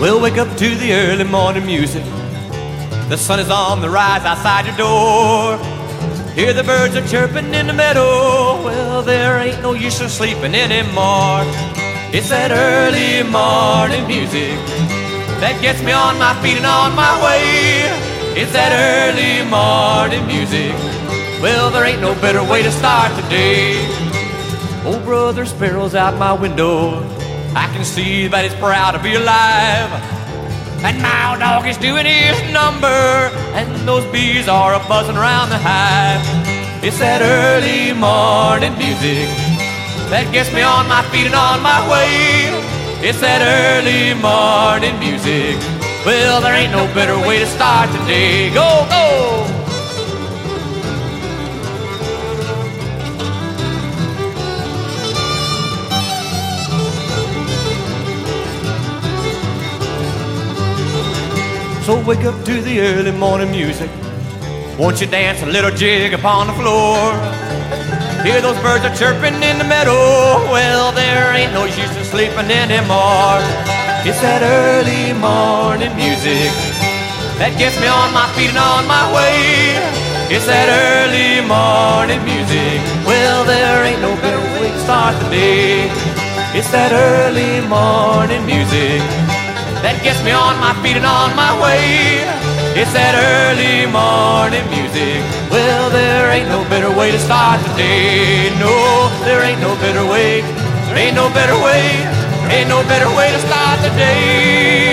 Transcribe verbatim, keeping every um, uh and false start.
We'll wake up to the early morning music. The sun is on the rise outside your door. Hear the birds are chirping in the meadow. Well, there ain't no use in sleeping anymore. It's that early morning music that gets me on my feet and on my way. It's that early morning music. Well, there ain't no better way to start the day. Old Brother Sparrow's out my window. I can see that he's proud to be alive. And my old dog is doing his number, and those bees are a-buzzing around the hive. It's that early morning music that gets me on my feet and on my way. It's that early morning music. Well, there ain't no better way to start the day. Go, go! So wake up to the early morning music. Won't you dance a little jig upon the floor? Hear those birds are chirping in the meadow. Well, there ain't no use in sleeping anymore. It's that early morning music that gets me on my feet and on my way. It's that early morning music. Well, there ain't no better way to start the day. It's that early morning music that gets me on my feet and on my way. It's that early morning music. Well, there ain't no better way to start the day. No, there ain't no better way. There ain't no better way. There ain't no better way to start the day.